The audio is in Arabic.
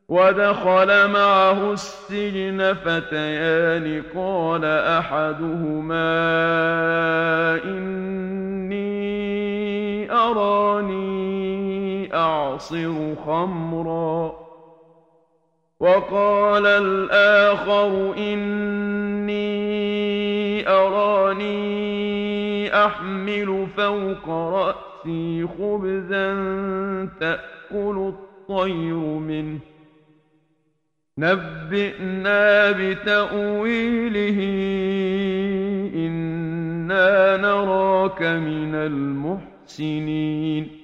ودخل معه السجن فتيان قال أحدهما إني أراني أعصر خمرا وقال الآخر إني أراني أحمل فوق رأسي خبزا تأكل الطير منه نبئنا بتأويله إنا نراك من المحسنين